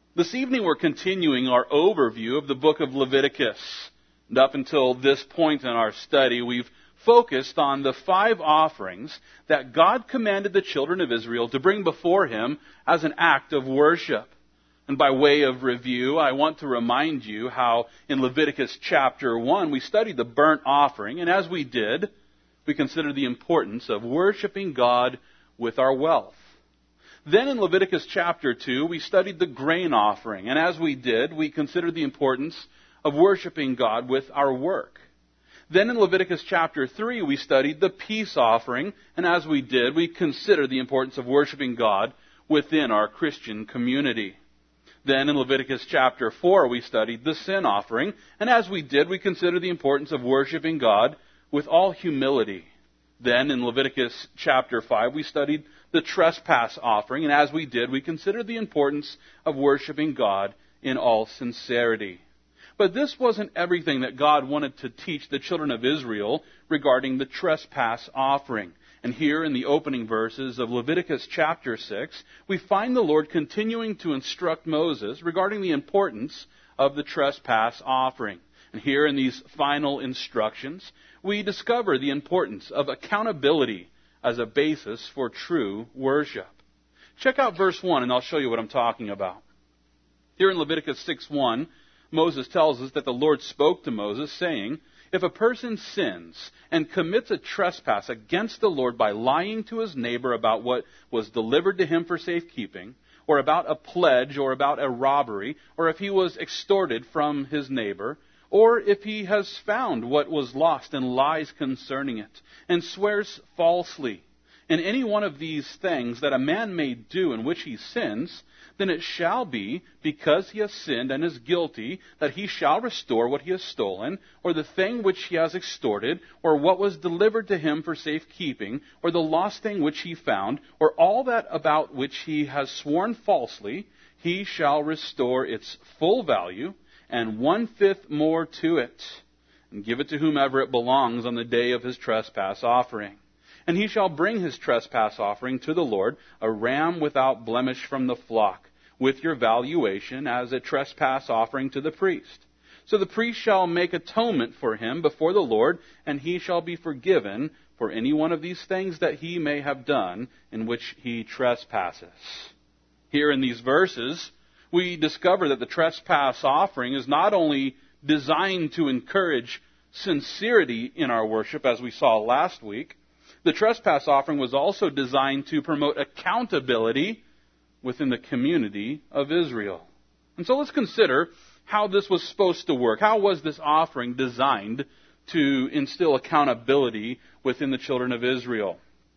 This evening we're continuing our overview of the book of Leviticus. And up until this point in our study, we've focused on the 5 offerings that God commanded the children of Israel to bring before Him as an act of worship. And by way of review, I want to remind you how in Leviticus chapter 1 we studied the burnt offering, and as we did, we considered the importance of worshiping God with our wealth. Then in Leviticus chapter 2, we studied the grain offering, and as we did, we considered the importance of worshiping God with our work. Then in Leviticus chapter 3, we studied the peace offering, and as we did, we considered the importance of worshiping God within our Christian community. Then in Leviticus chapter 4, we studied the sin offering, and as we did, we considered the importance of worshiping God with all humility. Then in Leviticus chapter 5, we studied the trespass offering, and as we did, we considered the importance of worshiping God in all sincerity. But this wasn't everything that God wanted to teach the children of Israel regarding the trespass offering. And here in the opening verses of Leviticus chapter 6, we find the Lord continuing to instruct Moses regarding the importance of the trespass offering. And here in these final instructions, we discover the importance of accountability as a basis for true worship. Check out verse 1 and I'll show you what I'm talking about. Here in Leviticus 6:1, Moses tells us that the Lord spoke to Moses saying, "If a person sins and commits a trespass against the Lord by lying to his neighbor about what was delivered to him for safekeeping, or about a pledge or about a robbery, or if he was extorted from his neighbor, or if he has found what was lost and lies concerning it, and swears falsely, in any one of these things that a man may do in which he sins, then it shall be, because he has sinned and is guilty, that he shall restore what he has stolen, or the thing which he has extorted, or what was delivered to him for safekeeping, or the lost thing which he found, or all that about which he has sworn falsely, he shall restore its full value, and 1/5 more to it, and give it to whomever it belongs on the day of his trespass offering. And he shall bring his trespass offering to the Lord, a ram without blemish from the flock, with your valuation as a trespass offering to the priest. So the priest shall make atonement for him before the Lord, and he shall be forgiven for any one of these things that he may have done in which he trespasses." Here in these verses, we discover that the trespass offering is not only designed to encourage sincerity in our worship, as we saw last week, the trespass offering was also designed to promote accountability within the community of Israel. And so let's consider how this was supposed to work. How was this offering designed to instill accountability within the children of Israel?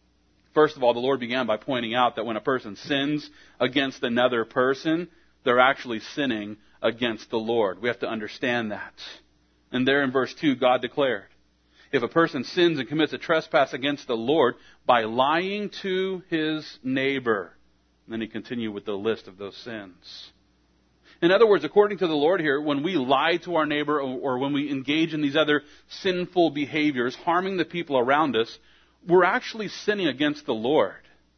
First of all, the Lord began by pointing out that when a person sins against another person, they're actually sinning against the Lord. We have to understand that. And there in verse 2, God declared, "If a person sins and commits a trespass against the Lord by lying to his neighbor." And then he continued with the list of those sins. In other words, according to the Lord here, when we lie to our neighbor or when we engage in these other sinful behaviors, harming the people around us, we're actually sinning against the Lord.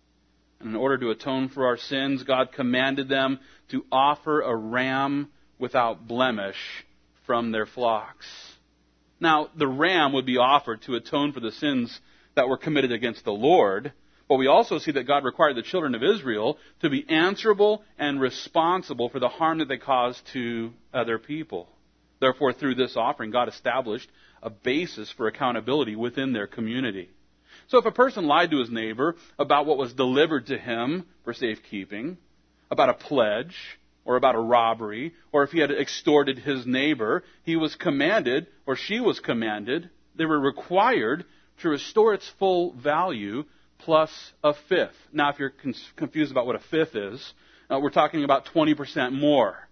And in order to atone for our sins, God commanded them to offer a ram without blemish from their flocks. Now, the ram would be offered to atone for the sins that were committed against the Lord, but we also see that God required the children of Israel to be answerable and responsible for the harm that they caused to other people. Therefore, through this offering, God established a basis for accountability within their community. So if a person lied to his neighbor about what was delivered to him for safekeeping, about a pledge, or about a robbery, or if he had extorted his neighbor, he was commanded, or she was commanded, they were required to restore its full value plus 1/5. Now, if you're confused about what 1/5 is, we're talking about 20% more.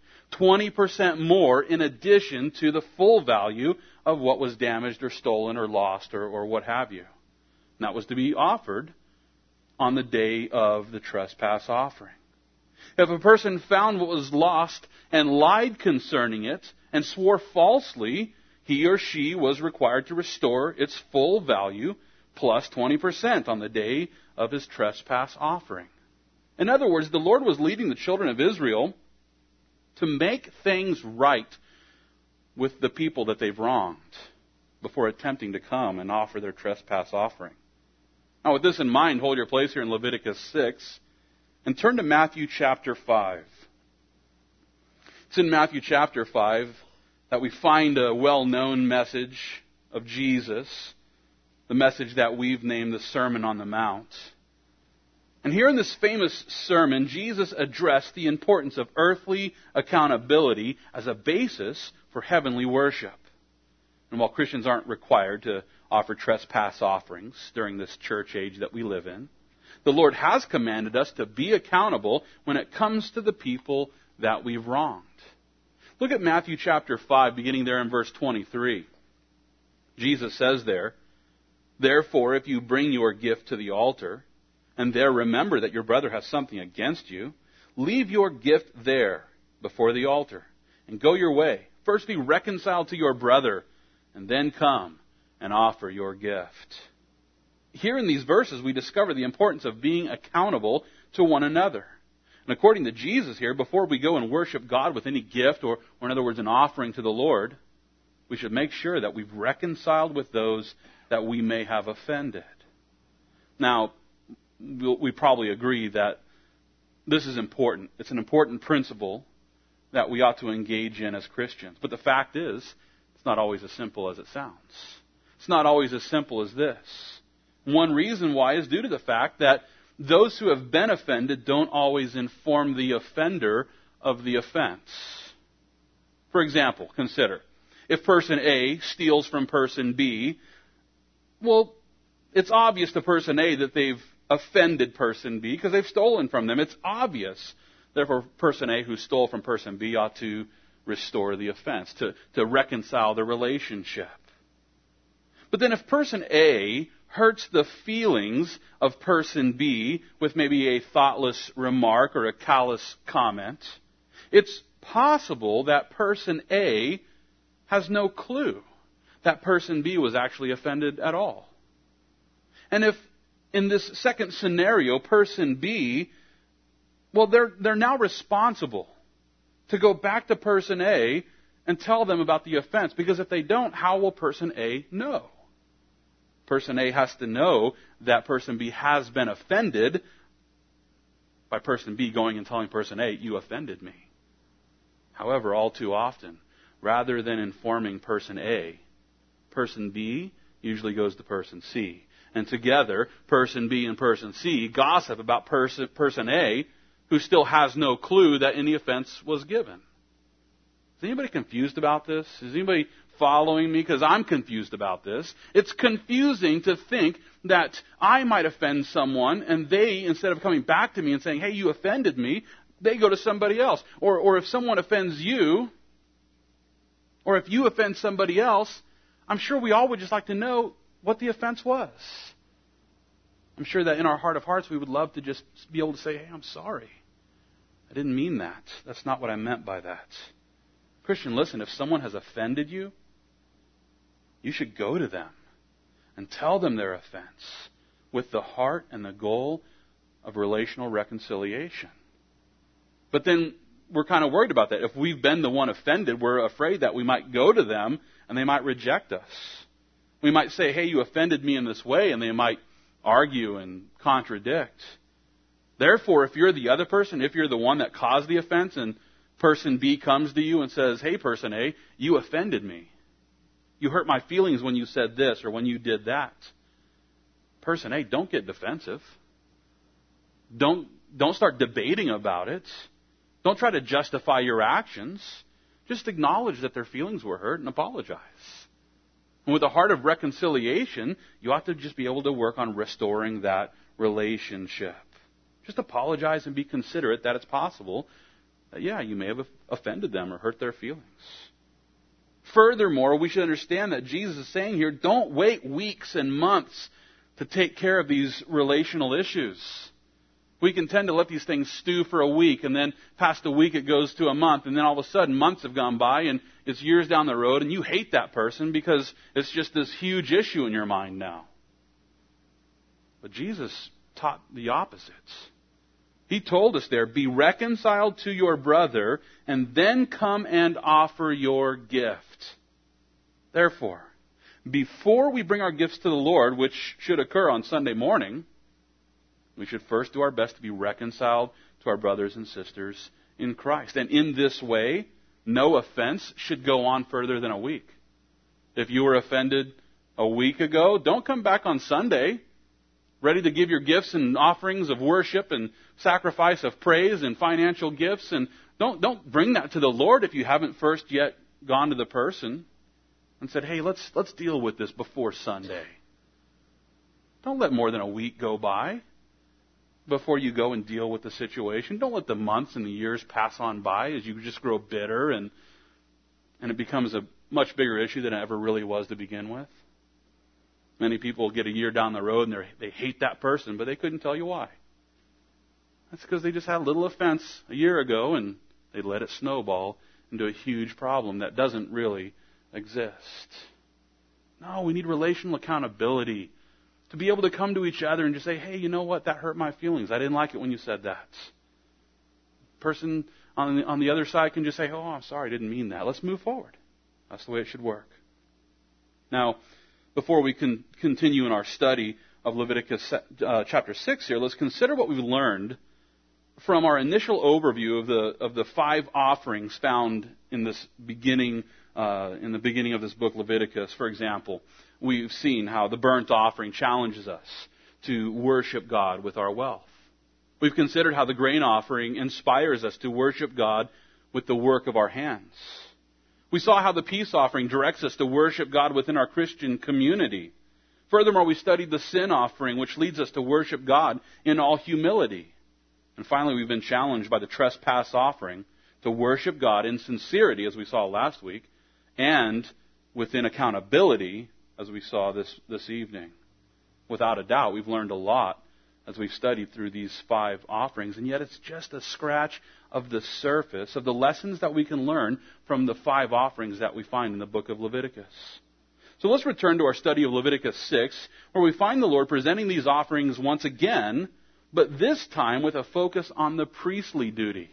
20% more in addition to the full value of what was damaged or stolen or lost or what have you. And that was to be offered on the day of the trespass offering. If a person found what was lost and lied concerning it and swore falsely, he or she was required to restore its full value plus 20% on the day of his trespass offering. In other words, the Lord was leading the children of Israel to make things right with the people that they've wronged before attempting to come and offer their trespass offering. Now, with this in mind, hold your place here in Leviticus 6 and turn to Matthew chapter 5. It's in Matthew chapter 5 that we find a well-known message of Jesus, the message that we've named the Sermon on the Mount. And here in this famous sermon, Jesus addressed the importance of earthly accountability as a basis for heavenly worship. And while Christians aren't required to offer trespass offerings during this church age that we live in, the Lord has commanded us to be accountable when it comes to the people that we've wronged. Look at Matthew chapter 5, beginning there in verse 23. Jesus says there, "Therefore, if you bring your gift to the altar, and there remember that your brother has something against you, leave your gift there before the altar, and go your way. First be reconciled to your brother, and then come and offer your gift." Here in these verses, we discover the importance of being accountable to one another. And according to Jesus here, before we go and worship God with any gift, or in other words, an offering to the Lord, we should make sure that we've reconciled with those that we may have offended. Now, we probably agree that this is important. It's an important principle that we ought to engage in as Christians. But the fact is, it's not always as simple as it sounds. It's not always as simple as this. One reason why is due to the fact that those who have been offended don't always inform the offender of the offense. For example, consider, if person A steals from person B, well, it's obvious to person A that they've offended person B because they've stolen from them. It's obvious. Therefore, person A who stole from person B ought to restore the offense, to reconcile the relationship. But then if person A hurts the feelings of person B with maybe a thoughtless remark or a callous comment, it's possible that person A has no clue that person B was actually offended at all. And if in this second scenario, person B, well, they're now responsible to go back to person A and tell them about the offense. Because if they don't, how will person A know? Person A has to know that person B has been offended by person B going and telling person A, "You offended me." However, all too often, rather than informing person A, person B usually goes to person C. And together, person B and person C gossip about person A, who still has no clue that any offense was given. Is anybody confused about this? Is anybody following me? Because I'm confused about this. It's confusing to think that I might offend someone, and they, instead of coming back to me and saying, "Hey, you offended me," they go to somebody else. Or if someone offends you, or if you offend somebody else, I'm sure we all would just like to know what the offense was. I'm sure that in our heart of hearts we would love to just be able to say, "Hey, I'm sorry. I didn't mean that. That's not what I meant by that." Christian, listen, if someone has offended you, you should go to them and tell them their offense with the heart and the goal of relational reconciliation. But then we're kind of worried about that. If we've been the one offended, we're afraid that we might go to them and they might reject us. We might say, "Hey, you offended me in this way," and they might argue and contradict. Therefore, if you're the other person, if you're the one that caused the offense, and person B comes to you and says, "Hey, person A, you offended me. You hurt my feelings when you said this or when you did that." Person A, don't get defensive. Don't start debating about it. Don't try to justify your actions. Just acknowledge that their feelings were hurt and apologize. And with a heart of reconciliation, you ought to just be able to work on restoring that relationship. Just apologize and be considerate that it's possible that, you may have offended them or hurt their feelings. Furthermore, we should understand that Jesus is saying here, don't wait weeks and months to take care of these relational issues. We can tend to let these things stew for a week, and then past a week it goes to a month, and then all of a sudden months have gone by, and it's years down the road, and you hate that person because it's just this huge issue in your mind now. But Jesus taught the opposite. He told us there, be reconciled to your brother, and then come and offer your gift. Therefore, before we bring our gifts to the Lord, which should occur on Sunday morning, we should first do our best to be reconciled to our brothers and sisters in Christ. And in this way, no offense should go on further than a week. If you were offended a week ago, don't come back on Sunday ready to give your gifts and offerings of worship and sacrifice of praise and financial gifts. And don't bring that to the Lord if you haven't first yet gone to the person and said, hey, let's deal with this before Sunday. Don't let more than a week go by before you go and deal with the situation. Don't let the months and the years pass on by as you just grow bitter and it becomes a much bigger issue than it ever really was to begin with. Many people get a year down the road and they hate that person, but they couldn't tell you why. That's because they just had a little offense a year ago and they let it snowball into a huge problem that doesn't really exist. No, we need relational accountability to be able to come to each other and just say, hey, you know what? That hurt my feelings. I didn't like it when you said that. Person on the other side can just say, oh, I'm sorry, I didn't mean that. Let's move forward. That's the way it should work. Now, before we can continue in our study of Leviticus chapter 6 here, let's consider what we've learned from our initial overview of the 5 offerings found in this beginning in the beginning of this book, Leviticus. For example, we've seen how the burnt offering challenges us to worship God with our wealth. We've considered how the grain offering inspires us to worship God with the work of our hands. We saw how the peace offering directs us to worship God within our Christian community. Furthermore, we studied the sin offering, which leads us to worship God in all humility. And finally, we've been challenged by the trespass offering to worship God in sincerity, as we saw last week, and within accountability, as we saw this evening. Without a doubt, we've learned a lot as we've studied through these 5 offerings, and yet it's just a scratch of the surface of the lessons that we can learn from the 5 offerings that we find in the book of Leviticus. So let's return to our study of Leviticus 6, where we find the Lord presenting these offerings once again, but this time with a focus on the priestly duties.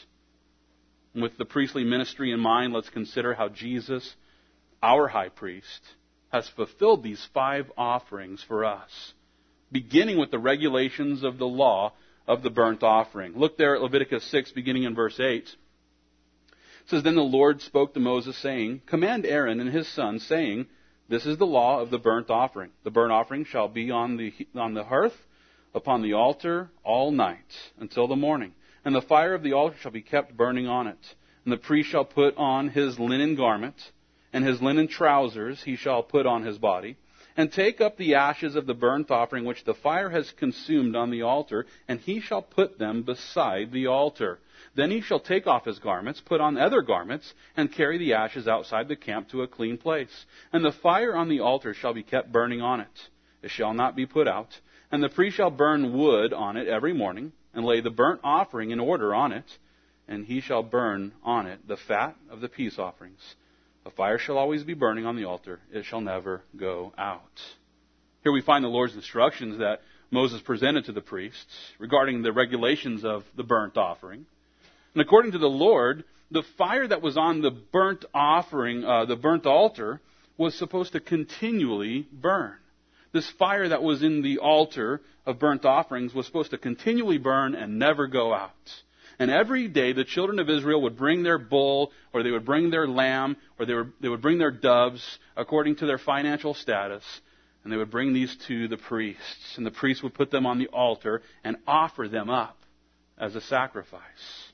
With the priestly ministry in mind, let's consider how Jesus, our high priest, has fulfilled these 5 offerings for us, beginning with the regulations of the law of the burnt offering. Look there at Leviticus 6, beginning in verse 8. It says, Then the Lord spoke to Moses, saying, Command Aaron and his sons, saying, This is the law of the burnt offering. The burnt offering shall be on the hearth upon the altar all night until the morning. And the fire of the altar shall be kept burning on it. And the priest shall put on his linen garment, and his linen trousers he shall put on his body, and take up the ashes of the burnt offering which the fire has consumed on the altar, and he shall put them beside the altar. Then he shall take off his garments, put on other garments, and carry the ashes outside the camp to a clean place. And the fire on the altar shall be kept burning on it. It shall not be put out. And the priest shall burn wood on it every morning, and lay the burnt offering in order on it, and he shall burn on it the fat of the peace offerings. A fire shall always be burning on the altar. It shall never go out. Here we find the Lord's instructions that Moses presented to the priests regarding the regulations of the burnt offering. And according to the Lord, the fire that was on the burnt offering, the burnt altar, was supposed to continually burn. This fire that was in the altar of burnt offerings was supposed to continually burn and never go out. And every day the children of Israel would bring their bull, or they would bring their lamb, or they would bring their doves according to their financial status, and they would bring these to the priests. And the priests would put them on the altar and offer them up as a sacrifice.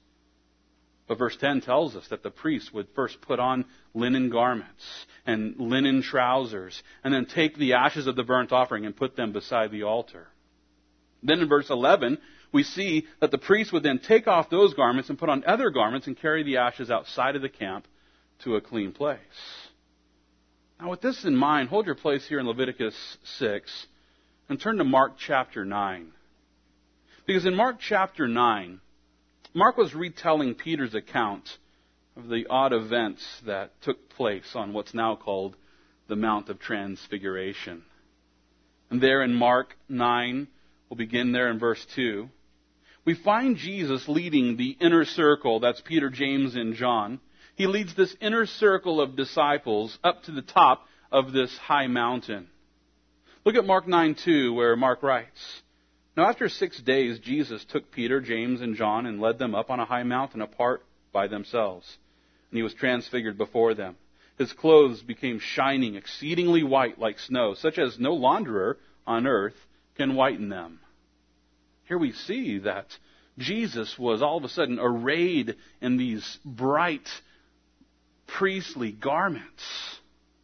But verse 10 tells us that the priests would first put on linen garments and linen trousers, and then take the ashes of the burnt offering and put them beside the altar. Then in verse 11, we see that the priest would then take off those garments and put on other garments and carry the ashes outside of the camp to a clean place. Now with this in mind, hold your place here in Leviticus 6 and turn to Mark chapter 9. Because in Mark chapter 9, Mark was retelling Peter's account of the odd events that took place on what's now called the Mount of Transfiguration. And there in Mark 9, we'll begin there in verse 2, we find Jesus leading the inner circle, that's Peter, James, and John. He leads this inner circle of disciples up to the top of this high mountain. Look at Mark 9:2, where Mark writes, "Now after 6 days, Jesus took Peter, James, and John and led them up on a high mountain apart by themselves. And he was transfigured before them. His clothes became shining, exceedingly white like snow, such as no launderer on earth can whiten them." Here we see that Jesus was all of a sudden arrayed in these bright priestly garments.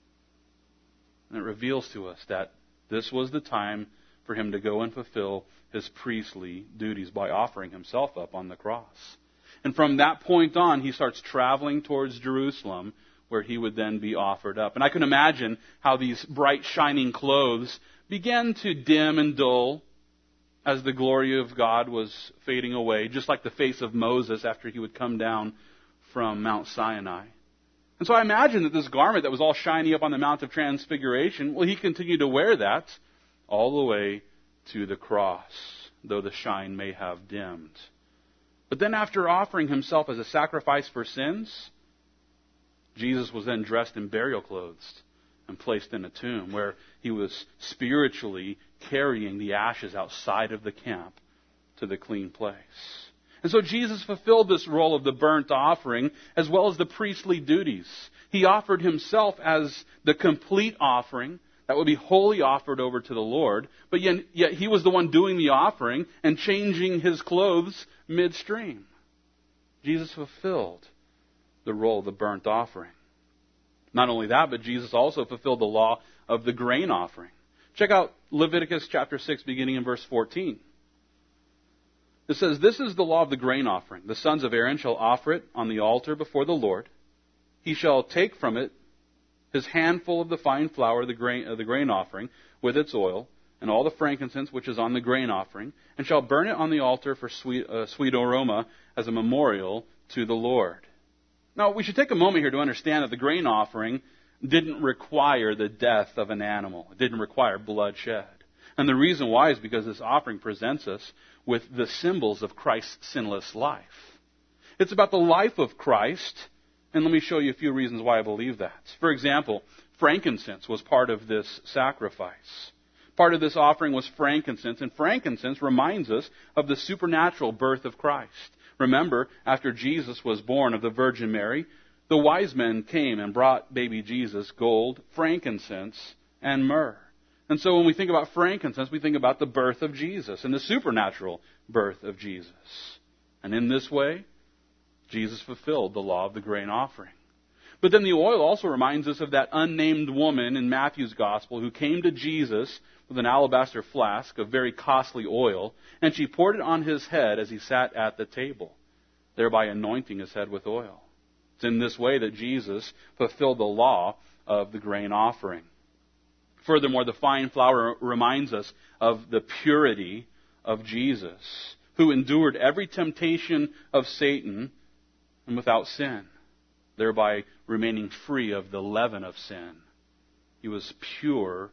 And it reveals to us that this was the time for him to go and fulfill his priestly duties by offering himself up on the cross. And from that point on, he starts traveling towards Jerusalem, where he would then be offered up. And I can imagine how these bright shining clothes began to dim and dull as the glory of God was fading away, just like the face of Moses after he would come down from Mount Sinai. And so I imagine that this garment that was all shiny up on the Mount of Transfiguration, well, he continued to wear that all the way to the cross, though the shine may have dimmed. But then after offering himself as a sacrifice for sins, Jesus was then dressed in burial clothes and placed in a tomb where he was spiritually carrying the ashes outside of the camp to the clean place. And so Jesus fulfilled this role of the burnt offering as well as the priestly duties. He offered himself as the complete offering that would be wholly offered over to the Lord, but yet he was the one doing the offering and changing his clothes midstream. Jesus fulfilled the role of the burnt offering. Not only that, but Jesus also fulfilled the law of the grain offering. Check out Leviticus chapter 6, beginning in verse 14. It says, "This is the law of the grain offering. The sons of Aaron shall offer it on the altar before the Lord. He shall take from it his handful of the fine flour of the grain offering with its oil, and all the frankincense which is on the grain offering, and shall burn it on the altar for sweet aroma as a memorial to the Lord." Now, we should take a moment here to understand that the grain offering didn't require the death of an animal. It didn't require bloodshed. And the reason why is because this offering presents us with the symbols of Christ's sinless life. It's about the life of Christ, and let me show you a few reasons why I believe that. For example, frankincense was part of this sacrifice. Part of this offering was frankincense, and frankincense reminds us of the supernatural birth of Christ. Remember, after Jesus was born of the Virgin Mary, the wise men came and brought baby Jesus gold, frankincense, and myrrh. And so when we think about frankincense, we think about the birth of Jesus and the supernatural birth of Jesus. And in this way, Jesus fulfilled the law of the grain offering. But then the oil also reminds us of that unnamed woman in Matthew's gospel who came to Jesus with an alabaster flask of very costly oil, and she poured it on his head as he sat at the table, thereby anointing his head with oil. It's in this way that Jesus fulfilled the law of the grain offering. Furthermore, the fine flour reminds us of the purity of Jesus, who endured every temptation of Satan and without sin, thereby remaining free of the leaven of sin. He was pure,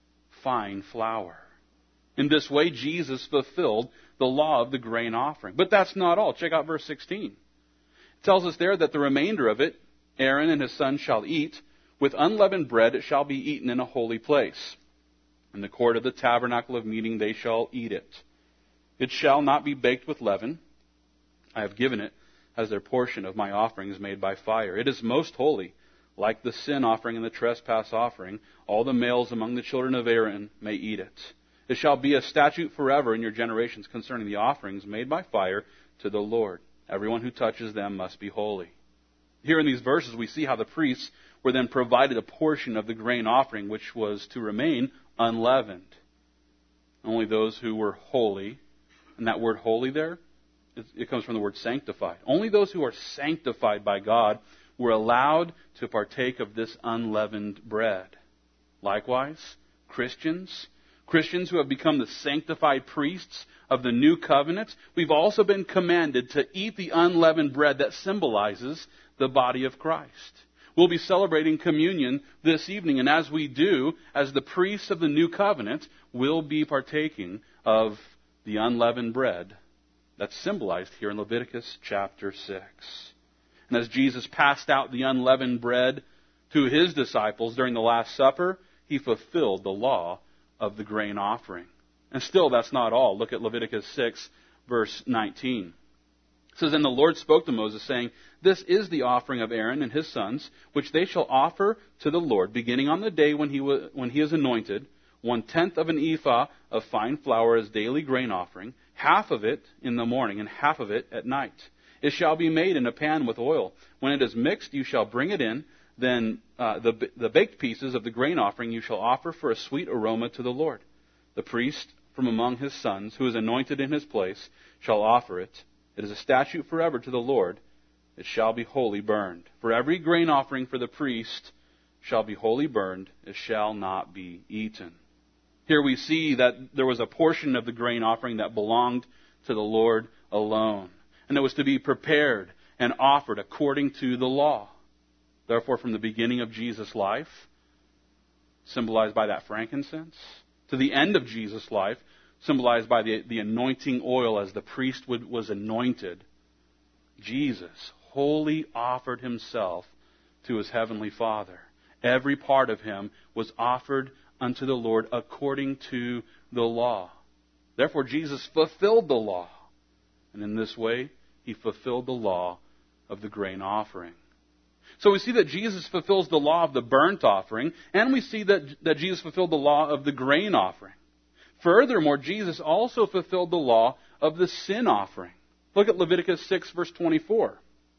fine flour. In this way, Jesus fulfilled the law of the grain offering. But that's not all. Check out verse 16. It tells us there that the remainder of it, Aaron and his sons shall eat. With unleavened bread it shall be eaten in a holy place. In the court of the tabernacle of meeting they shall eat it. It shall not be baked with leaven. I have given it as their portion of my offerings made by fire. It is most holy. Like the sin offering and the trespass offering, all the males among the children of Aaron may eat it. It shall be a statute forever in your generations concerning the offerings made by fire to the Lord. Everyone who touches them must be holy. Here in these verses we see how the priests were then provided a portion of the grain offering which was to remain unleavened. Only those who were holy, and that word holy there, it comes from the word sanctified. Only those who are sanctified by God were allowed to partake of this unleavened bread. Likewise, Christians who have become the sanctified priests of the new covenant, we've also been commanded to eat the unleavened bread that symbolizes the body of Christ. We'll be celebrating communion this evening, and as we do, as the priests of the new covenant, we'll be partaking of the unleavened bread That's symbolized here in Leviticus chapter 6. And as Jesus passed out the unleavened bread to his disciples during the Last Supper, he fulfilled the law of the grain offering. And still, that's not all. Look at Leviticus 6, verse 19. It says, "And the Lord spoke to Moses, saying, This is the offering of Aaron and his sons, which they shall offer to the Lord, beginning on the day when he is anointed, 1/10 of an ephah of fine flour as daily grain offering, half of it in the morning, and half of it at night. It shall be made in a pan with oil. When it is mixed, you shall bring it in. Then the baked pieces of the grain offering you shall offer for a sweet aroma to the Lord. The priest from among his sons, who is anointed in his place, shall offer it. It is a statute forever to the Lord. It shall be wholly burned. For every grain offering for the priest shall be wholly burned. It shall not be eaten." Here we see that there was a portion of the grain offering that belonged to the Lord alone. And it was to be prepared and offered according to the law. Therefore, from the beginning of Jesus' life, symbolized by that frankincense, to the end of Jesus' life, symbolized by the anointing oil as the priest was anointed, Jesus wholly offered himself to his heavenly Father. Every part of him was offered unto the Lord according to the law. Therefore, Jesus fulfilled the law. And in this way, he fulfilled the law of the grain offering. So we see that Jesus fulfills the law of the burnt offering, and we see that Jesus fulfilled the law of the grain offering. Furthermore, Jesus also fulfilled the law of the sin offering. Look at Leviticus 6, verse 24.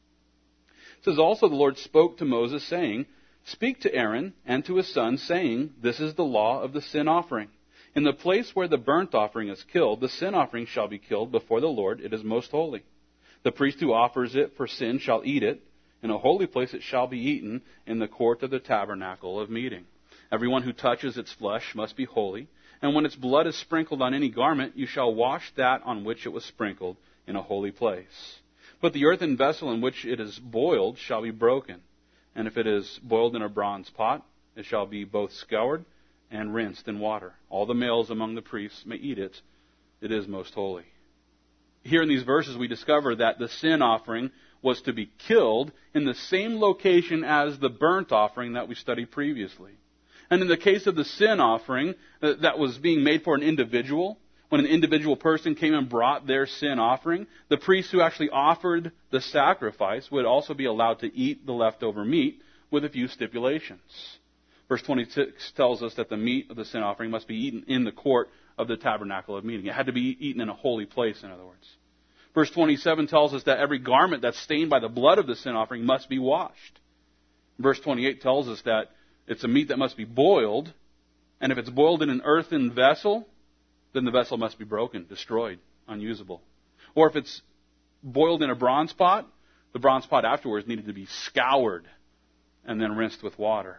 It says, "Also the Lord spoke to Moses, saying, Speak to Aaron and to his sons, saying, This is the law of the sin offering. In the place where the burnt offering is killed, the sin offering shall be killed before the Lord. It is most holy. The priest who offers it for sin shall eat it. In a holy place it shall be eaten in the court of the tabernacle of meeting. Everyone who touches its flesh must be holy. And when its blood is sprinkled on any garment, you shall wash that on which it was sprinkled in a holy place. But the earthen vessel in which it is boiled shall be broken. And if it is boiled in a bronze pot, it shall be both scoured and rinsed in water. All the males among the priests may eat it. It is most holy." Here in these verses we discover that the sin offering was to be killed in the same location as the burnt offering that we studied previously. And in the case of the sin offering that was being made for an individual, when an individual person came and brought their sin offering, the priest who actually offered the sacrifice would also be allowed to eat the leftover meat with a few stipulations. Verse 26 tells us that the meat of the sin offering must be eaten in the court of the tabernacle of meeting. It had to be eaten in a holy place, in other words. Verse 27 tells us that every garment that's stained by the blood of the sin offering must be washed. Verse 28 tells us that it's a meat that must be boiled, and if it's boiled in an earthen vessel, then the vessel must be broken, destroyed, unusable. Or if it's boiled in a bronze pot, the bronze pot afterwards needed to be scoured and then rinsed with water.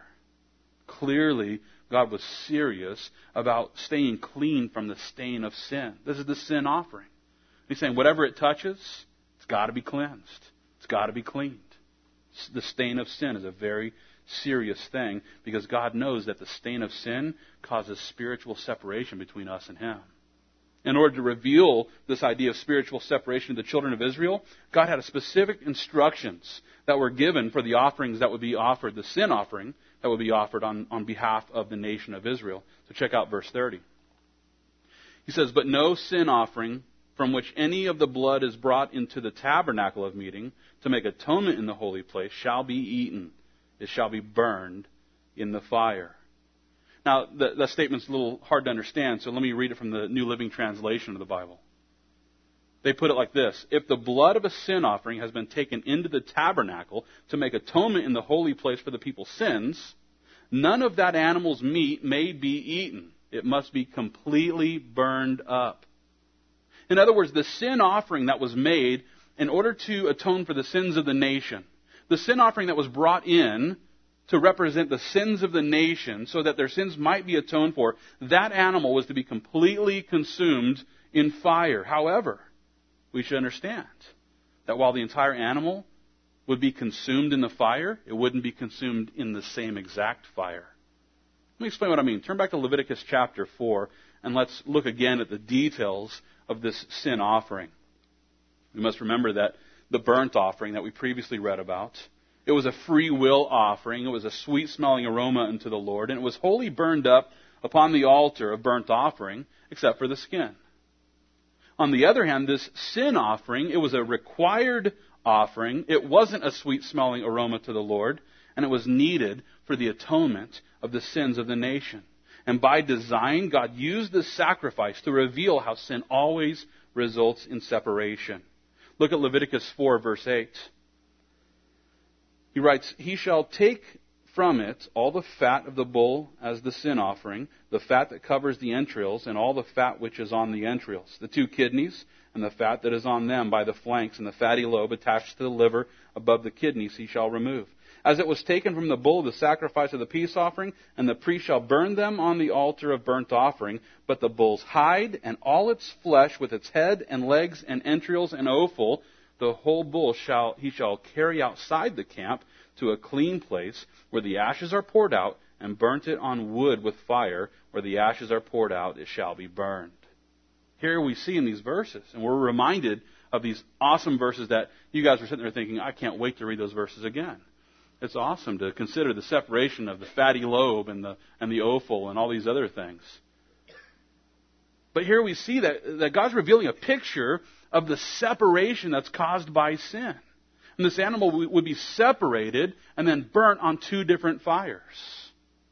Clearly, God was serious about staying clean from the stain of sin. This is the sin offering. He's saying whatever it touches, it's got to be cleansed. It's got to be cleaned. The stain of sin is a very serious thing because God knows that the stain of sin causes spiritual separation between us and Him. In order to reveal this idea of spiritual separation to the children of Israel, God had specific instructions that were given for the offerings that would be offered, the sin offering that would be offered on behalf of the nation of Israel. So check out verse 30. He says, "But no sin offering from which any of the blood is brought into the tabernacle of meeting to make atonement in the holy place shall be eaten. It shall be burned in the fire." Now, that statement's a little hard to understand, so let me read it from the New Living Translation of the Bible. They put it like this: "If the blood of a sin offering has been taken into the tabernacle to make atonement in the holy place for the people's sins, none of that animal's meat may be eaten. It must be completely burned up." In other words, the sin offering that was made in order to atone for the sins of the nation, the sin offering that was brought in to represent the sins of the nation so that their sins might be atoned for, that animal was to be completely consumed in fire. However, we should understand that while the entire animal would be consumed in the fire, it wouldn't be consumed in the same exact fire. Let me explain what I mean. Turn back to Leviticus chapter 4, and let's look again at the details of this sin offering. We must remember that the burnt offering that we previously read about, it was a free will offering. It was a sweet-smelling aroma unto the Lord, and it was wholly burned up upon the altar of burnt offering, except for the skin. On the other hand, this sin offering, it was a required offering. It wasn't a sweet-smelling aroma to the Lord, and it was needed for the atonement of the sins of the nation. And by design, God used this sacrifice to reveal how sin always results in separation. Look at Leviticus 4, verse 8. He writes, "He shall take from it all the fat of the bull as the sin offering, the fat that covers the entrails, and all the fat which is on the entrails, the 2 kidneys, and the fat that is on them by the flanks, and the fatty lobe attached to the liver above the kidneys he shall remove. As it was taken from the bull of the sacrifice of the peace offering, and the priest shall burn them on the altar of burnt offering. But the bull's hide and all its flesh with its head and legs and entrails and offal, the whole bull he shall carry outside the camp to a clean place where the ashes are poured out, and burnt it on wood with fire. Where the ashes are poured out, it shall be burned." Here we see in these verses, and we're reminded of these awesome verses that you guys are sitting there thinking, I can't wait to read those verses again. It's awesome to consider the separation of the fatty lobe and the offal and all these other things. But here we see that God's revealing a picture of the separation that's caused by sin. And this animal would be separated and then burnt on 2 different fires.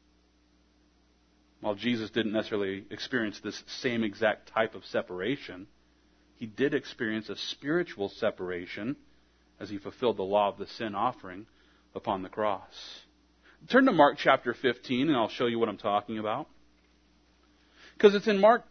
While Jesus didn't necessarily experience this same exact type of separation, he did experience a spiritual separation as he fulfilled the law of the sin offering upon the cross. Turn to Mark chapter 15, and I'll show you what I'm talking about. Because it's in Mark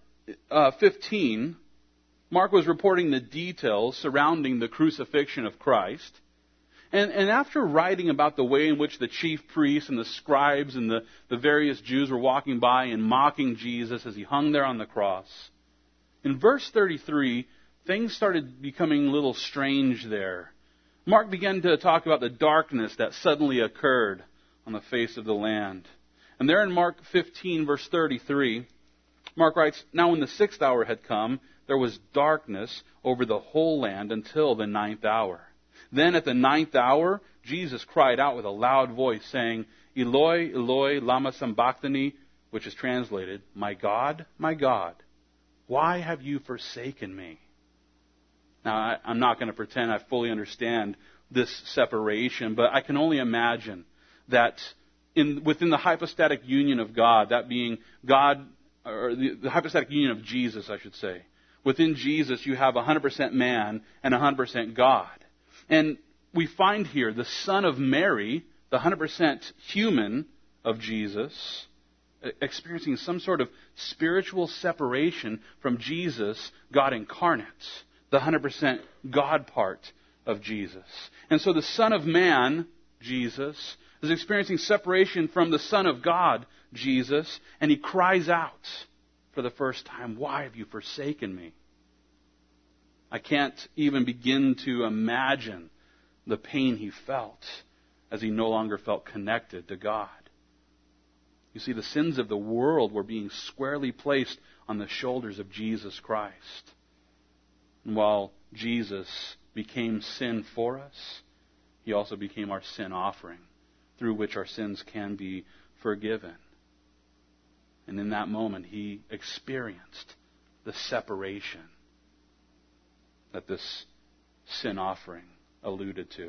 15, Mark was reporting the details surrounding the crucifixion of Christ. And after writing about the way in which the chief priests and the scribes and the various Jews were walking by and mocking Jesus as he hung there on the cross, in verse 33, things started becoming a little strange there. Mark began to talk about the darkness that suddenly occurred on the face of the land. And there in Mark 15, verse 33, Mark writes, "Now when the 6th hour had come, there was darkness over the whole land until the 9th hour. Then at the 9th hour, Jesus cried out with a loud voice, saying, Eloi, Eloi, lama sabachthani," which is translated, my God, why have you forsaken me?" Now, I'm not going to pretend I fully understand this separation, but I can only imagine that within the hypostatic union of God, that being God, or the hypostatic union of Jesus, I should say, within Jesus you have 100% man and 100% God. And we find here the Son of Mary, the 100% human of Jesus, experiencing some sort of spiritual separation from Jesus, God incarnate, the 100% God part of Jesus. And so the Son of Man, Jesus, is experiencing separation from the Son of God, Jesus, and he cries out for the first time, "Why have you forsaken me?" I can't even begin to imagine the pain he felt as he no longer felt connected to God. You see, the sins of the world were being squarely placed on the shoulders of Jesus Christ. And while Jesus became sin for us, he also became our sin offering, through which our sins can be forgiven. And in that moment, he experienced the separation that this sin offering alluded to.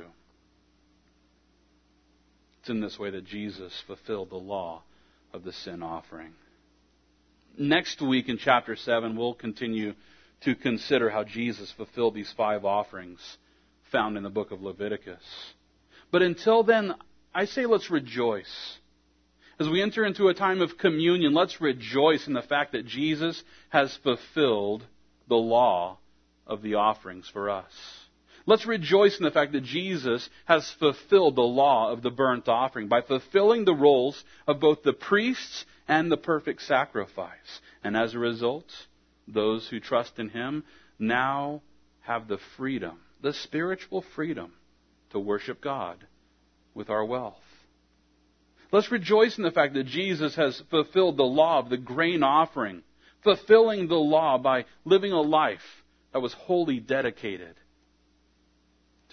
It's in this way that Jesus fulfilled the law of the sin offering. Next week in chapter 7, we'll continue to consider how Jesus fulfilled these 5 offerings found in the book of Leviticus. But until then, I say let's rejoice. As we enter into a time of communion, let's rejoice in the fact that Jesus has fulfilled the law of the offerings for us. Let's rejoice in the fact that Jesus has fulfilled the law of the burnt offering by fulfilling the roles of both the priests and the perfect sacrifice. And as a result, those who trust in him now have the freedom, the spiritual freedom, to worship God with our wealth. Let's rejoice in the fact that Jesus has fulfilled the law of the grain offering, fulfilling the law by living a life that was wholly dedicated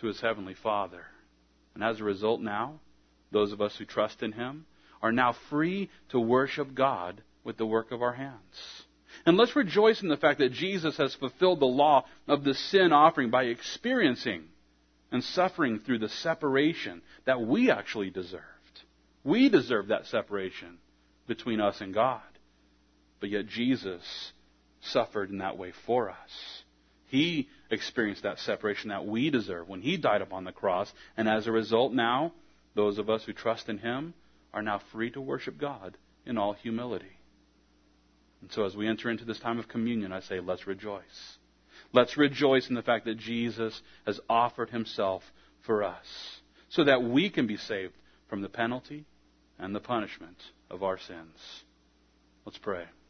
to His Heavenly Father. And as a result now, those of us who trust in Him are now free to worship God with the work of our hands. And let's rejoice in the fact that Jesus has fulfilled the law of the sin offering by experiencing and suffering through the separation that we actually deserved. We deserve that separation between us and God. But yet Jesus suffered in that way for us. He experienced that separation that we deserve when He died upon the cross. And as a result now, those of us who trust in Him are now free to worship God in all humility. And so as we enter into this time of communion, I say, let's rejoice. Let's rejoice in the fact that Jesus has offered Himself for us so that we can be saved from the penalty and the punishment of our sins. Let's pray.